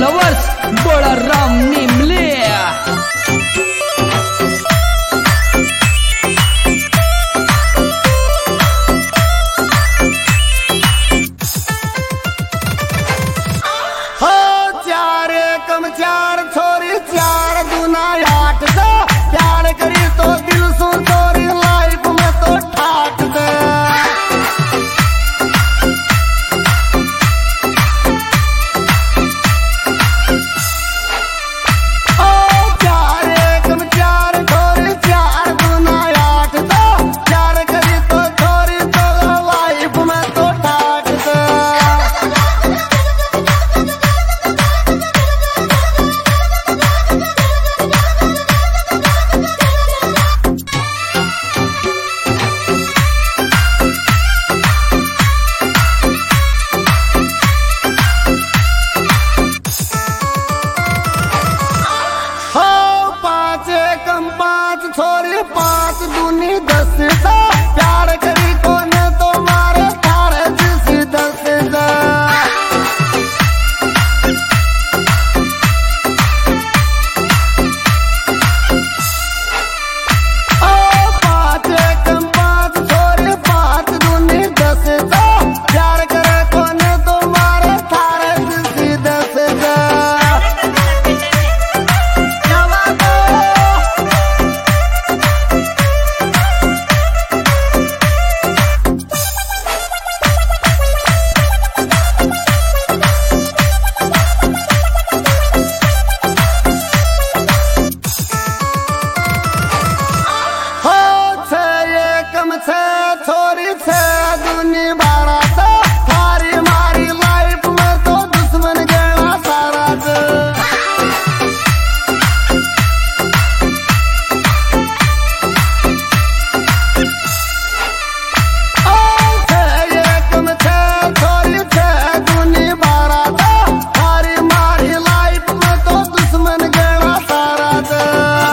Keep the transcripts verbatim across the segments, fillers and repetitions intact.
Lovers बड़ा राम निमले। हो चार एकम चार छोरी चार दूना आठ दे प्यार करी तो दिल सु छोरी लाइफ में तो ठाट दे। पांच छोरी पांच दूनी दस दा प्यार करी कोने तो मारे थारे जिस दस दा। ओ पांच एकम पांच छोरी पांच दूनी दस दा प्यार करे कोने तो मारे थारे जिस दस दा। छोरी छे दूनी बारह तो थारी मारी लाइफ में तो दुश्मन गया सारा दे। ओ छे एकम छे छोरी छे दूनी बारह तो थारी मारी लाइफ में तो दुश्मन गया सारा दे।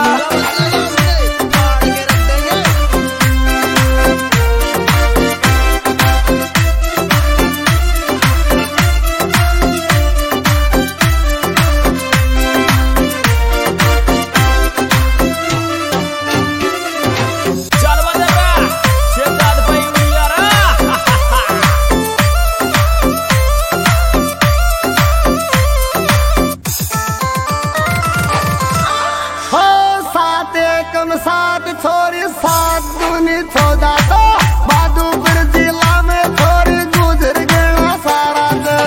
एकम सात छोरी सात दूनी चौदह तो बहादुरपुर जिला में छोरी गुजर गया सारा दे।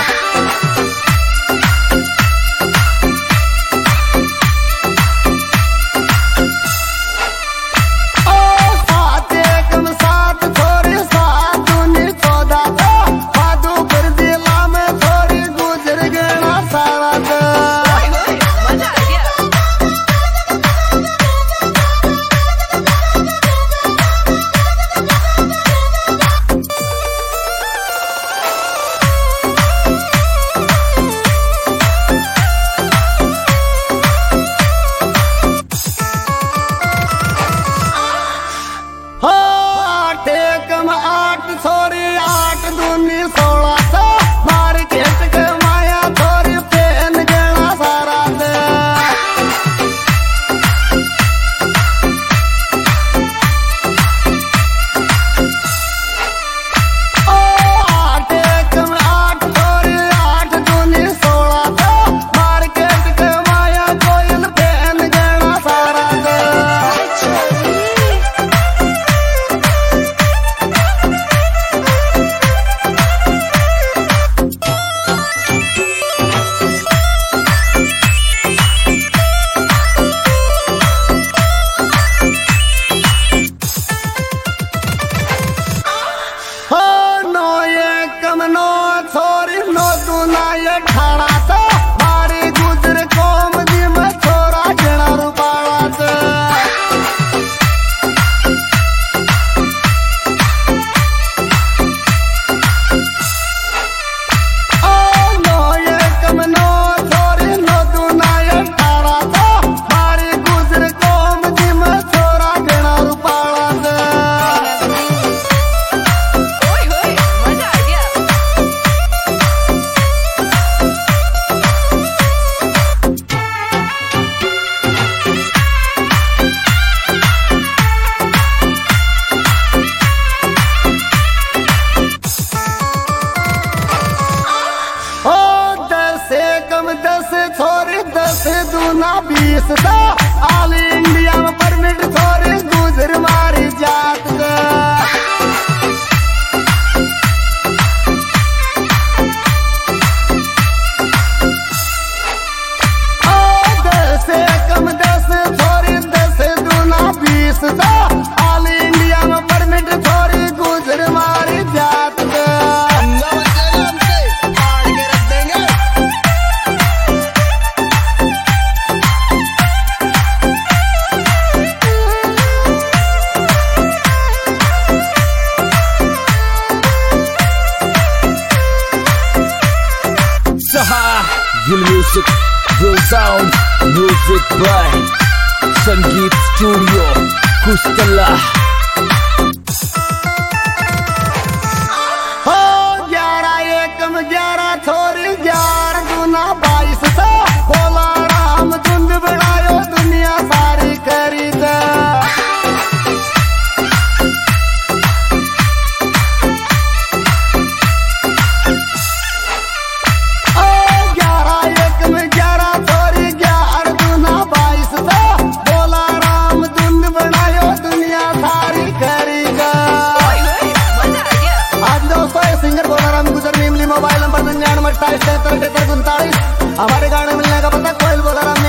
ओ सात एकम सात छोरी सात दूनी चौदह तो बहादुरपुर जिला में छोरी गुजर गया सारा दे। बाईस था ऑल इंडिया में परमिट थोड़ी गुजर मारी जात दे Real music, real sound, music by Sangeet Studio, Kustala. हो ग्यारह एकम ग्यारह थोड़ी ग्यारह दूना बाईस था बोला राम धुंध बनायो दुनिया सारी खरीद मोबाइल नंबर निन्यानवे अट्ठाईस तिहत्तर अठहत्तर उनतालीस हमारे गाने मिलने का पता कोयल बोला